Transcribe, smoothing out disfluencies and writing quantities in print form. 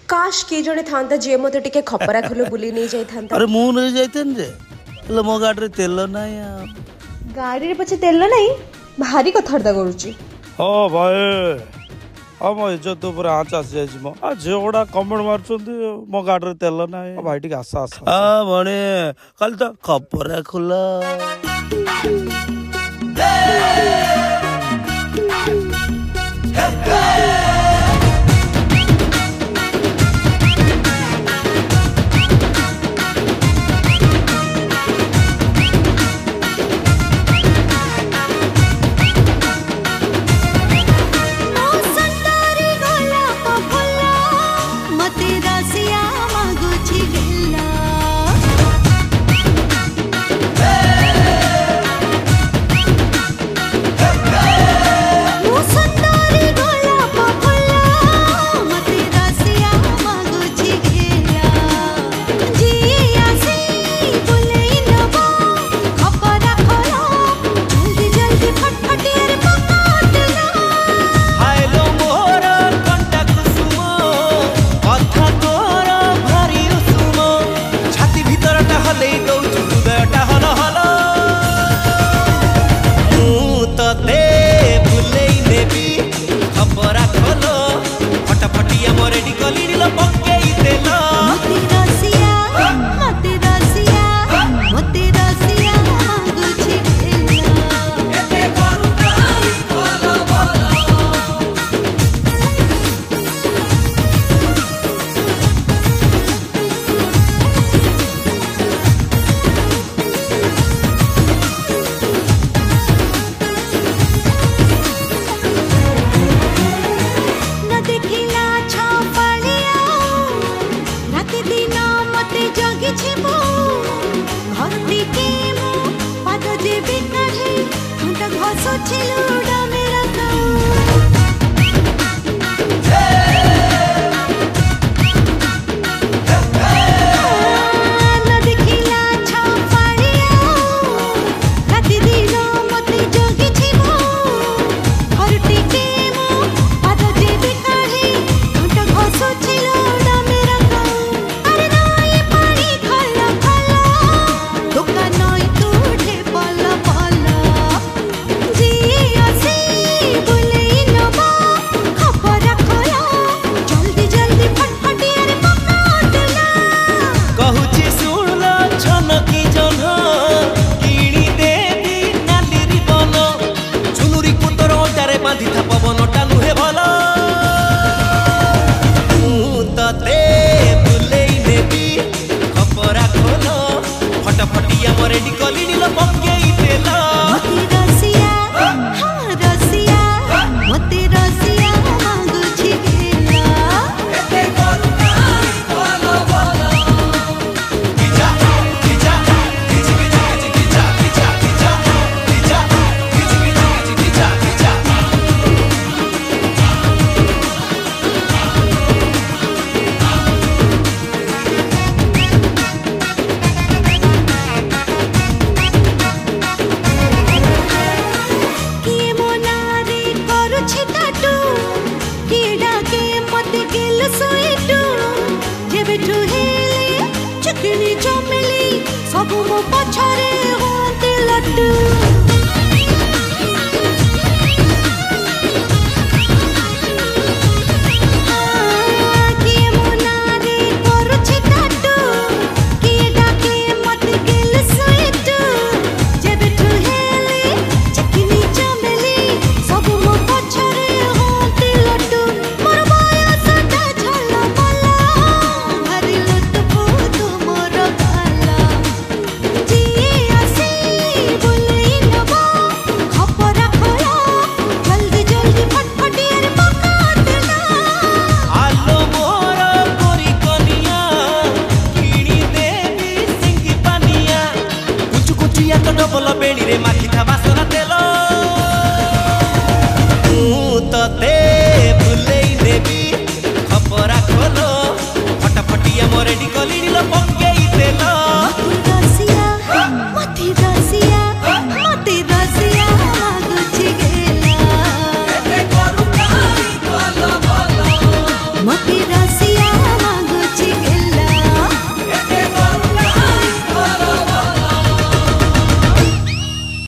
काश किए जड़े था जे मत टे खपरा खोल बुली नहीं जाता। अरे मु नहीं जाते मो गाड़ी तेल ना गाड़ी पचे तेल नहीं भारी कथार्ता करुची। हाँ भाई हम इज्जत ऊपर आँच आसी जाए झील गुड़ा कमेंट मार्च मो गाड़ी तेल ना भाई टी आस आस भणे कल तो खपरा खोल सब मो पछरे होते लड्डू।